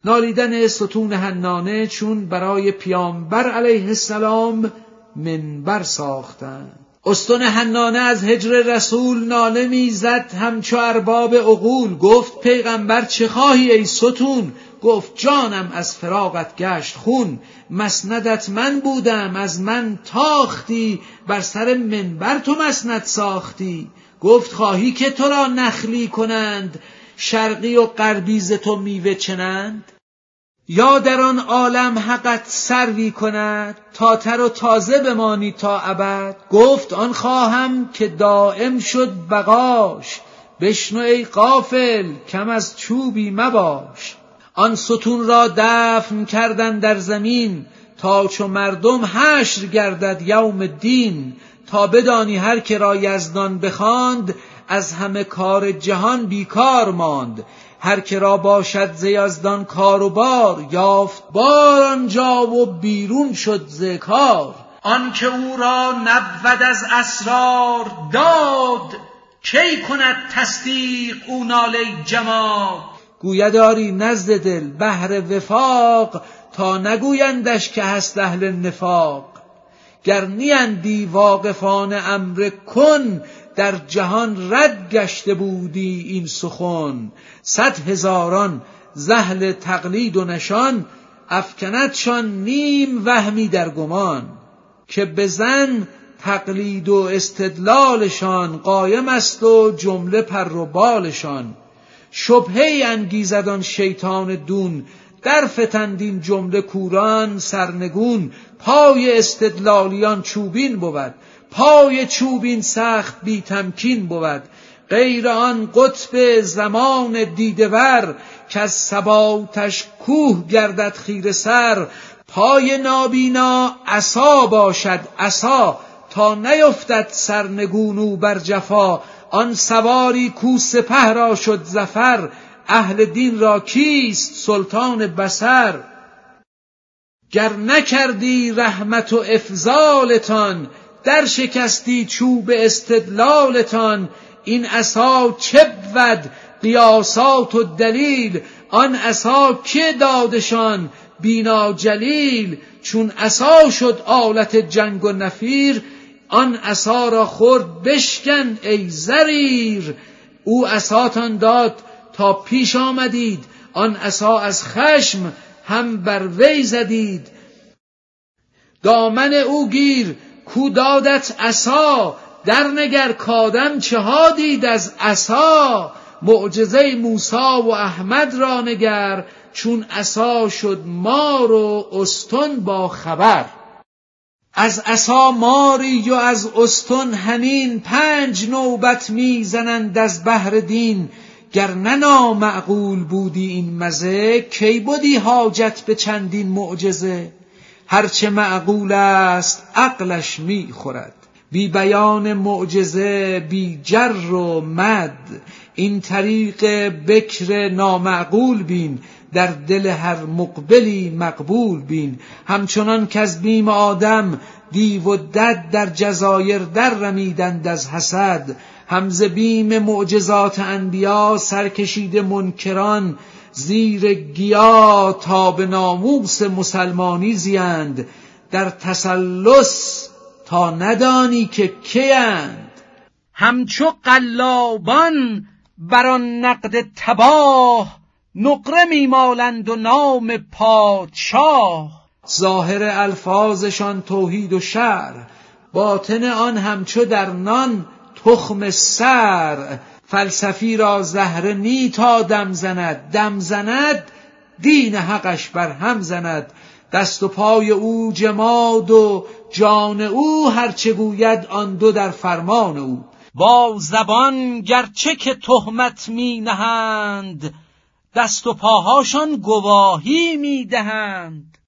نالیدن ستون حنانه چون برای پیامبر علیه السلام منبر ساختند. استون حنانه از هجر رسول ناله میزد همچو ارباب عقول. گفت پیغمبر چه خواهی ای ستون؟ گفت جانم از فراقت گشت خون. مسندت من بودم از من تاختی، بر سر منبر تو مسند ساختی. گفت خواهی که تو را نخلی کنند، شرقی و غربی ز تو میوه چنند؟ یا در آن عالم حقت سروی کند، تا تر و تازه بمانی تا ابد؟ گفت آن خواهم که دائم شد بقاش، بشنو ای غافل کم از چوبی مباش. آن ستون را دفن کردن در زمین، تا چو مردم حشر گردد یوم الدین. تا بدانی هر که را یزدان بخواند، از همه کار جهان بیکار ماند. هر که را باشد ز یزدان کار و بار، یافت بار آنجا و بیرون شد ز کار. آن که او را نبود از اسرار داد، کی کند تصدیق او ناله جماد. گویداری نزد دل بهر وفاق، تا نگویندش که هست اهل نفاق. گر نیندی واقفان امر کن، در جهان رد گشته بودی این سخن. 100,000 ز اهل تقلید و نشان، افکندشان نیم وهمی در گمان. که بزن تقلید و استدلالشان، قایم است و جمله پر و بالشان. شبهه انگیزد آن شیطان دون، در فتند این جمله کوران سرنگون. پای استدلالیان چوبین بود، پای چوبین سخت بی تمکین بود. غیر آن قطب زمان دیدور، که از ثباتش کوه گردد خیره سر. پای نابینا عصا باشد عصا، تا نیفتد سرنگون او بر جفا. آن سواری کو سپه را شد ظفر، اهل دین را کیست سلطان بصر. گر نکردی رحمت و افضالتان، در شکستی چوب استدلالتان. این عصا چه بود قیاسات و دلیل، آن عصا که دادشان بینا جلیل. چون عصا شد آلت جنگ و نفیر، آن عصا را خورد بشکن ای زریر. او عصاتان داد تا پیش آمدید، آن عصا از خشم هم بر وی زدید. دامن او گیر کو دادت عصا، در نگر کآدم چه ها دید از عصا. معجزه موسی و احمد را نگر، چون عصا شد مار و استن با خبر. از عصا ماری و از استن حنین، 5 نوبت میزنند از بهر دین. گر نه نامعقول بودی این مزه، کی بودی حاجت به چندین معجزه. هرچه معقول است عقلش میخورد، بی بیان معجزه بی جر و مد. این طریق بکر نامعقول بین، در دل هر مقبلی مقبول بین. همچنان که از بیم آدم دیو و دد، در جزایر در رمیدند از حسد. هم ز بیم معجزات انبیا، سرکشیده منکران زیر گیا. تا به ناموس مسلمانی زیند، در تسلس تا ندانی که کیند. همچو قلابان بران نقد تباه، نقره میمالند و نام پادشاه. ظاهر الفاظشان توحید و شرع، باطن آن همچو در نان تخم سر. فلسفی را زهره نی تا دم زند، دم زند دین حقش بر هم زند. دست و پای او جماد و جان او، هرچه گوید آن دو در فرمان او. با زبان گرچه که تهمت می نهند، دست و پاهاشان گواهی می دهند.